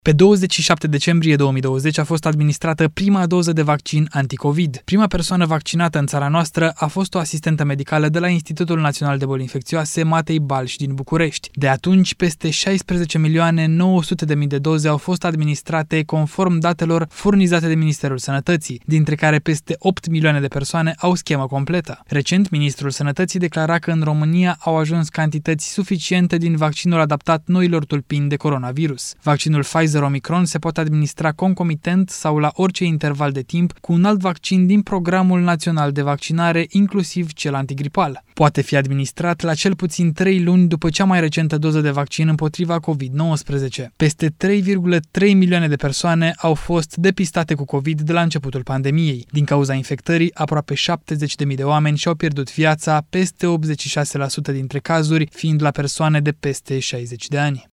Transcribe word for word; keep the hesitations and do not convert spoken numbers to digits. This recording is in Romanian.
Pe douăzeci și șapte decembrie două mii douăzeci a fost administrată prima doză de vaccin anticovid. Prima persoană vaccinată în țara noastră a fost o asistentă medicală de la Institutul Național de Boli Infecțioase Matei Balș din București. De atunci, peste șaisprezece milioane nouă sute de mii de doze au fost administrate conform datelor furnizate de Ministerul Sănătății, dintre care peste opt milioane de persoane au schemă completă. Recent, Ministrul Sănătății declara că în România au ajuns cantități suficiente din vaccinul adaptat noilor tulpini de coronavirus. Vaccinul Pfizer Omicron se poate administra concomitent sau la orice interval de timp cu un alt vaccin din Programul Național de Vaccinare, inclusiv cel antigripal. Poate fi administrat la cel puțin trei luni după cea mai recentă doză de vaccin împotriva covid nouăsprezece. Peste trei virgulă trei milioane de persoane au fost depistate cu COVID de la începutul pandemiei. Din cauza infectării, aproape șaptezeci de mii de oameni și-au pierdut viața, peste optzeci și șase la sută dintre cazuri fiind la persoane de peste șaizeci de ani.